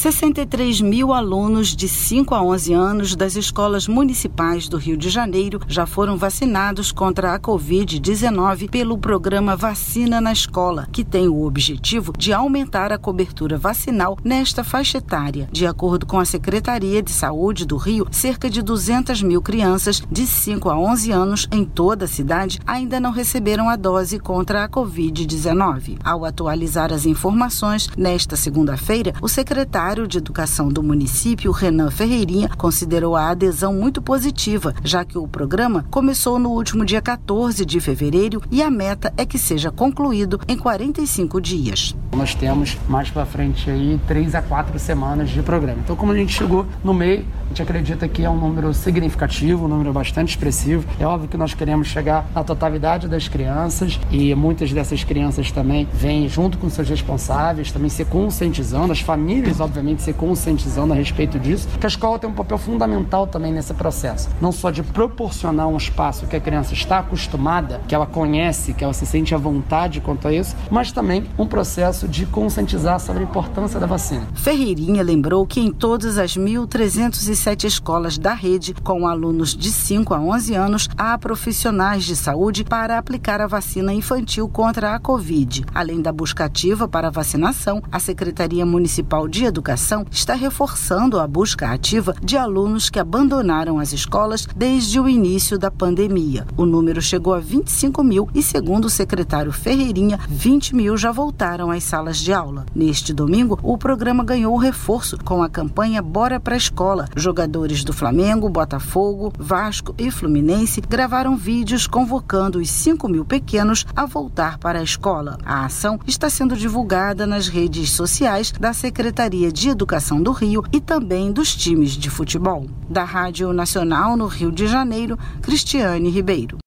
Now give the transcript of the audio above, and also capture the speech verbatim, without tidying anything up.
sessenta e três mil alunos de cinco a onze anos das escolas municipais do Rio de Janeiro já foram vacinados contra a covid dezenove pelo programa Vacina na Escola, que tem o objetivo de aumentar a cobertura vacinal nesta faixa etária. De acordo com a Secretaria de Saúde do Rio, cerca de duzentas mil crianças de cinco a onze anos em toda a cidade ainda não receberam a dose contra a covid dezenove. Ao atualizar as informações, nesta segunda-feira, o secretário de Educação do município, Renan Ferreirinha, considerou a adesão muito positiva, já que o programa começou no último dia quatorze de fevereiro e a meta é que seja concluído em quarenta e cinco dias. Nós temos mais para frente aí três a quatro semanas de programa. Então, como a gente chegou no meio, a gente acredita que é um número significativo, um número bastante expressivo. É óbvio que nós queremos chegar na totalidade das crianças e muitas dessas crianças também vêm junto com seus responsáveis, também se conscientizando, as famílias, obviamente, se conscientizando a respeito disso, que a escola tem um papel fundamental também nesse processo. Não só de proporcionar um espaço que a criança está acostumada, que ela conhece, que ela se sente à vontade quanto a isso, mas também um processo de conscientizar sobre a importância da vacina. Ferreirinha lembrou que em todas as mil trezentas e sete escolas da rede, com alunos de cinco a onze anos, há profissionais de saúde para aplicar a vacina infantil contra a Covid. Além da busca ativa para a vacinação, a Secretaria Municipal de Educação está reforçando a busca ativa de alunos que abandonaram as escolas desde o início da pandemia. O número chegou a vinte e cinco mil e, segundo o secretário Ferreirinha, vinte mil já voltaram às salas de aula. Neste domingo, o programa ganhou reforço com a campanha Bora pra Escola. Jogadores do Flamengo, Botafogo, Vasco e Fluminense gravaram vídeos convocando os cinco mil pequenos a voltar para a escola. A ação está sendo divulgada nas redes sociais da Secretaria de Educação do Rio e também dos times de futebol. Da Rádio Nacional no Rio de Janeiro, Cristiane Ribeiro.